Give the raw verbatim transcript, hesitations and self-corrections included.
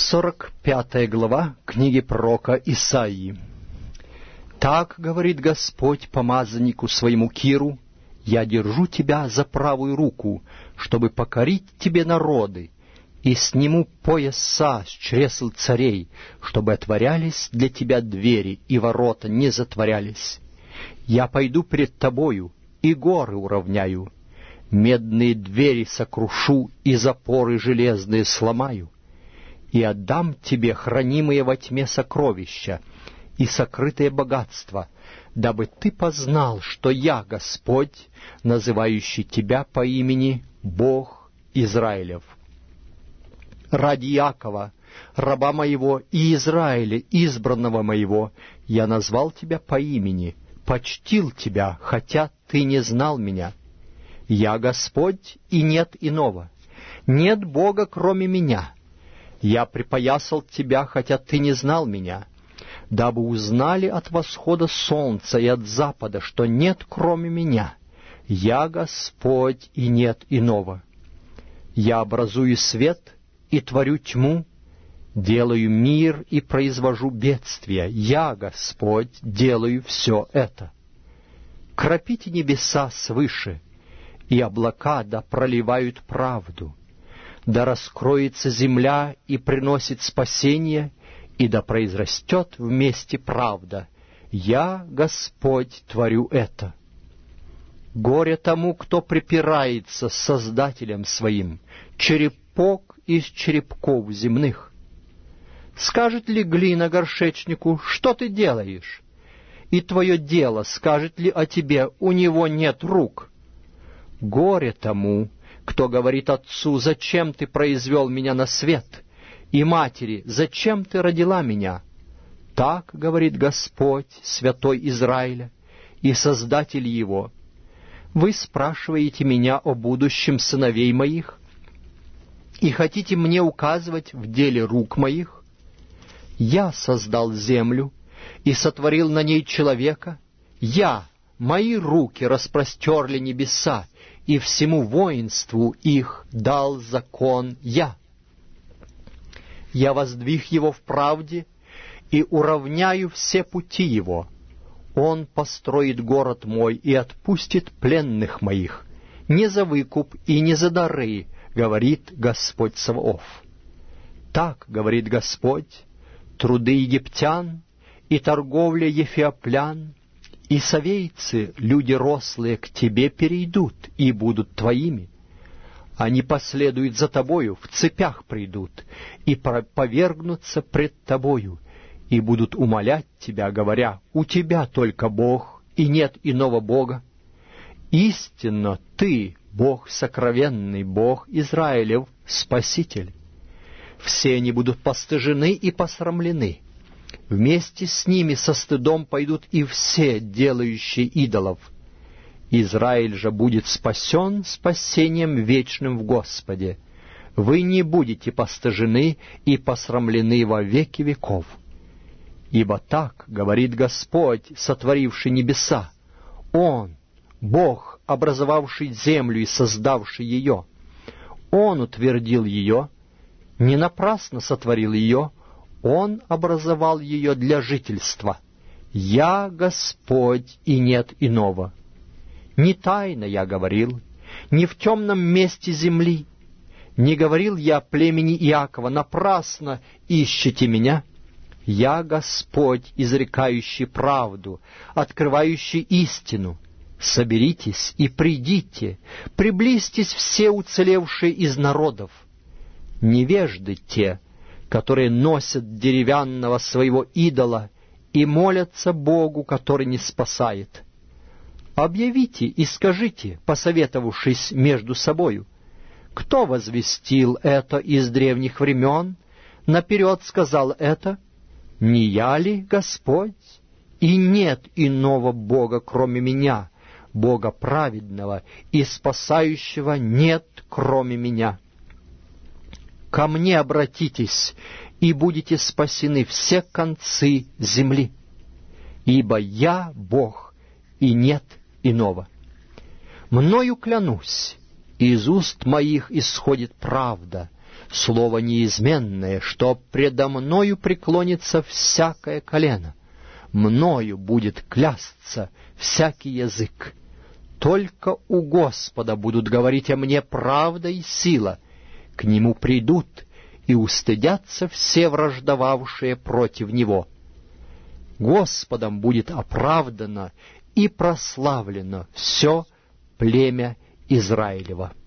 сорок пятая глава книги пророка Исаии. «Так говорит Господь помазаннику своему Киру: я держу тебя за правую руку, чтобы покорить тебе народы, и сниму пояса с чресл царей, чтобы отворялись для тебя двери, и ворота не затворялись. Я пойду пред тобою, и горы уравняю, медные двери сокрушу, и запоры железные сломаю, и отдам тебе хранимые во тьме сокровища и сокрытое богатство, дабы ты познал, что я Господь, называющий тебя по имени Бог Израилев. Ради Иакова, раба моего, и Израиля, избранного моего, я назвал тебя по имени, почтил тебя, хотя ты не знал меня. Я Господь, и нет иного, нет Бога, кроме меня. Я припоясал тебя, хотя ты не знал меня, дабы узнали от восхода солнца и от запада, что нет кроме меня. Я Господь, и нет иного. Я образую свет и творю тьму, делаю мир и произвожу бедствия. Я Господь, делаю все это. Кропите небеса свыше, и облака да проливают правду. Да раскроется земля и приносит спасение, и да произрастет вместе правда. Я, Господь, творю это. Горе тому, кто припирается с Создателем своим, черепок из черепков земных. Скажет ли глина горшечнику: что ты делаешь? И твое дело скажет ли о тебе: у него нет рук? Горе тому, кто говорит отцу: зачем ты произвел меня на свет? И матери: зачем ты родила меня? Так говорит Господь, Святой Израиля, и Создатель его: вы спрашиваете меня о будущем сыновей моих, и хотите мне указывать в деле рук моих? Я создал землю и сотворил на ней человека. Я, мои руки распростерли небеса, и всему воинству их дал закон я. Я воздвиг его в правде и уравняю все пути его. Он построит город мой и отпустит пленных моих, не за выкуп и не за дары, говорит Господь Саваоф. Так говорит Господь: труды египтян и торговля ефиоплян, и совейцы, люди рослые, к тебе перейдут и будут твоими. Они последуют за тобою, в цепях придут, и повергнутся пред тобою, и будут умолять тебя, говоря: у тебя только Бог, и нет иного Бога. Истинно ты, Бог сокровенный, Бог Израилев, Спаситель. Все они будут постыжены и посрамлены. Вместе с ними со стыдом пойдут и все, делающие идолов. Израиль же будет спасен спасением вечным в Господе. Вы не будете постыжены и посрамлены во веки веков. Ибо так говорит Господь, сотворивший небеса: Он, Бог, образовавший землю и создавший ее. Он утвердил ее, не напрасно сотворил ее, Он образовал ее для жительства. Я Господь, и нет иного. Не тайно я говорил, не в темном месте земли. Не говорил я племени Иакова: напрасно ищете меня. Я Господь, изрекающий правду, открывающий истину. Соберитесь и придите, приблизьтесь все уцелевшие из народов. Невежды те, которые носят деревянного своего идола и молятся Богу, который не спасает. Объявите и скажите, посоветовавшись между собою: кто возвестил это из древних времен, наперед сказал это? Не я ли Господь? И нет иного Бога, кроме меня, Бога праведного и спасающего нет, кроме меня. Ко мне обратитесь, и будете спасены все концы земли, ибо я Бог, и нет иного. Мною клянусь, из уст моих исходит правда, слово неизменное, что предо мною преклонится всякое колено, мною будет клясться всякий язык. Только у Господа будут говорить о мне правда и сила, к Нему придут и устыдятся все враждовавшие против Него. Господом будет оправдано и прославлено все племя Израилева.